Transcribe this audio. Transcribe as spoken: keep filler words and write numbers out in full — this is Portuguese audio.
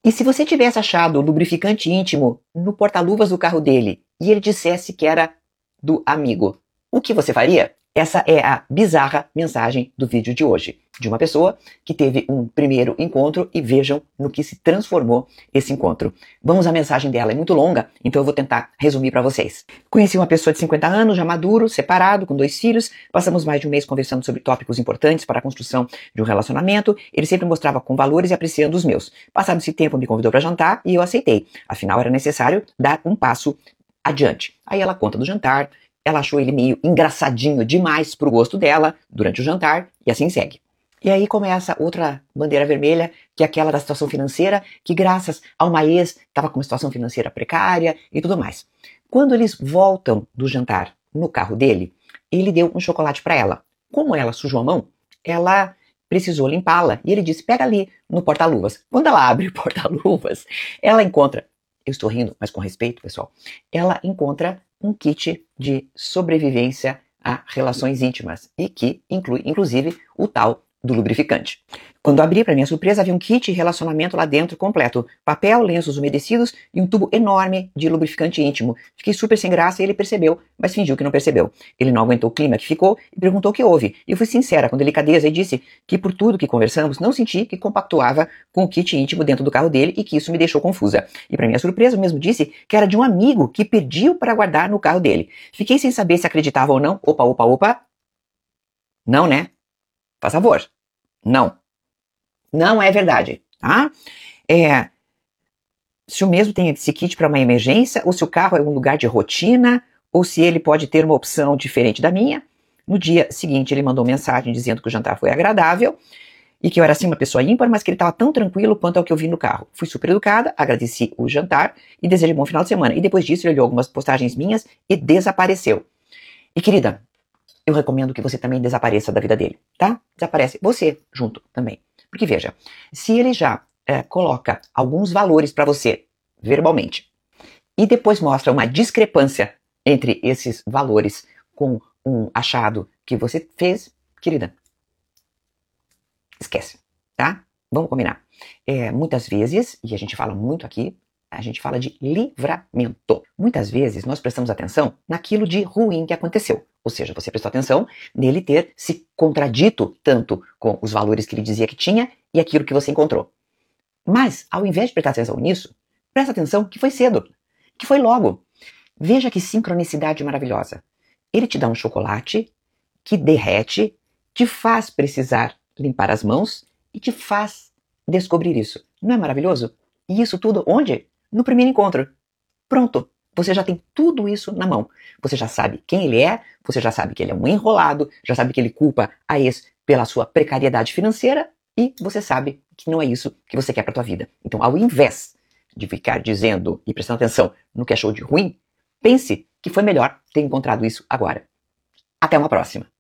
E se você tivesse achado o lubrificante íntimo no porta-luvas do carro dele e ele dissesse que era do amigo, o que você faria? Essa é a bizarra mensagem do vídeo de hoje, de uma pessoa que teve um primeiro encontro e vejam no que se transformou esse encontro. Vamos à mensagem dela, é muito longa, então eu vou tentar resumir para vocês. Conheci uma pessoa de cinquenta anos, já maduro, separado, com dois filhos, passamos mais de um mês conversando sobre tópicos importantes para a construção de um relacionamento, ele sempre mostrava com valores e apreciando os meus. Passado esse tempo me convidou para jantar e eu aceitei, afinal era necessário dar um passo adiante. Aí ela conta do jantar. Ela achou ele meio engraçadinho demais pro gosto dela durante o jantar e assim segue. E aí começa outra bandeira vermelha, que é aquela da situação financeira, que graças a uma ex estava com uma situação financeira precária e tudo mais. Quando eles voltam do jantar no carro dele, ele deu um chocolate para ela. Como ela sujou a mão, ela precisou limpá-la e ele disse, pega ali no porta-luvas. Quando ela abre o porta-luvas, ela encontra, eu estou rindo, mas com respeito, pessoal, ela encontra um kit de sobrevivência a relações íntimas e que inclui, inclusive, o tal do lubrificante. Quando abri, para minha surpresa, havia um kit de relacionamento lá dentro completo. Papel, lenços umedecidos e um tubo enorme de lubrificante íntimo. Fiquei super sem graça e ele percebeu, mas fingiu que não percebeu. Ele não aguentou o clima que ficou e perguntou o que houve. E eu fui sincera, com delicadeza, e disse que por tudo que conversamos, não senti que compactuava com o kit íntimo dentro do carro dele e que isso me deixou confusa. E para minha surpresa, eu mesmo disse que era de um amigo que pediu para guardar no carro dele. Fiquei sem saber se acreditava ou não. Opa, opa, opa. Não, né? Faz favor. Não. Não é verdade, tá? É, se o mesmo tem esse kit para uma emergência, ou se o carro é um lugar de rotina, ou se ele pode ter uma opção diferente da minha. No dia seguinte, ele mandou mensagem dizendo que o jantar foi agradável e que eu era assim uma pessoa ímpar, mas que ele estava tão tranquilo quanto ao que eu vi no carro. Fui super educada, agradeci o jantar e desejei um bom final de semana. E depois disso, ele olhou algumas postagens minhas e desapareceu. E querida, eu recomendo que você também desapareça da vida dele, tá? Desaparece você junto também. Porque veja, se ele já é, coloca alguns valores para você verbalmente e depois mostra uma discrepância entre esses valores com um achado que você fez, querida, esquece, tá? Vamos combinar. É, muitas vezes, e a gente fala muito aqui, a gente fala de livramento. Muitas vezes nós prestamos atenção naquilo de ruim que aconteceu. Ou seja, você prestou atenção nele ter se contradito tanto com os valores que ele dizia que tinha e aquilo que você encontrou. Mas, ao invés de prestar atenção nisso, presta atenção que foi cedo, que foi logo. Veja que sincronicidade maravilhosa. Ele te dá um chocolate que derrete, te faz precisar limpar as mãos e te faz descobrir isso. Não é maravilhoso? E isso tudo onde? No primeiro encontro. Pronto. Você já tem tudo isso na mão. Você já sabe quem ele é, você já sabe que ele é um enrolado, já sabe que ele culpa a ex pela sua precariedade financeira e você sabe que não é isso que você quer para tua vida. Então, ao invés de ficar dizendo e prestando atenção no que achou de ruim, pense que foi melhor ter encontrado isso agora. Até uma próxima.